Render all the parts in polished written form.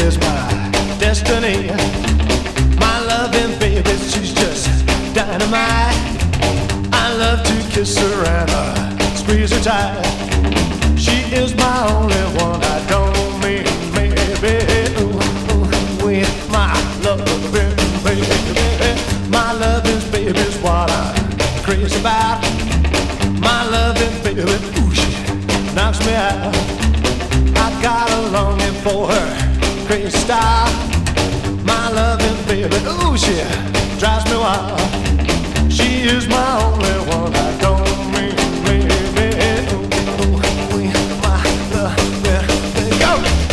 is my destiny. My loving baby, she's just dynamite. I love to kiss her and squeeze her tight. She is my only one, I don't mean maybe. Ooh, with my loving baby. My loving baby's what I'm crazy about. My loving baby, ooh, she knocks me out. I got a longing for her crazy style. My loving baby, ooh, she drives me wild. She is my only one, I don't mean maybe. Ooh, with my loving baby, go!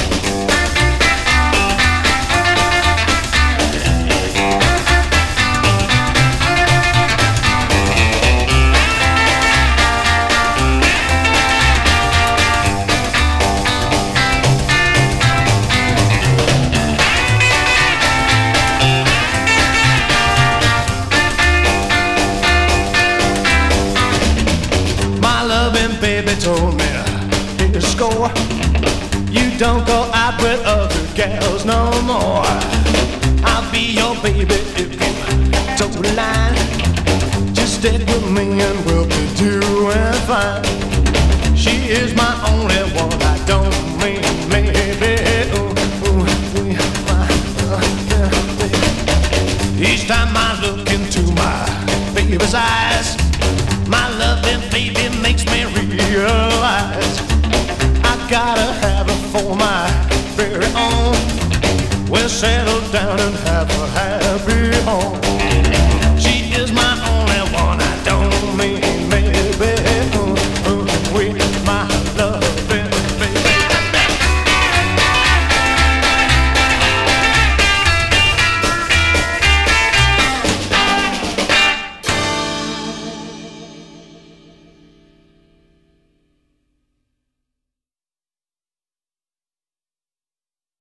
Baby told me, here's a score. You don't go out with other gals no more. I'll be your baby if you toe the line. Just stick with me and we'll be doing fine. She is my only one, I don't mean maybe. Ooh, my baby. Each time I look into my baby's eyes, my loving baby makes me realize I gotta have her for my very own. We'll settle down and have a happy home.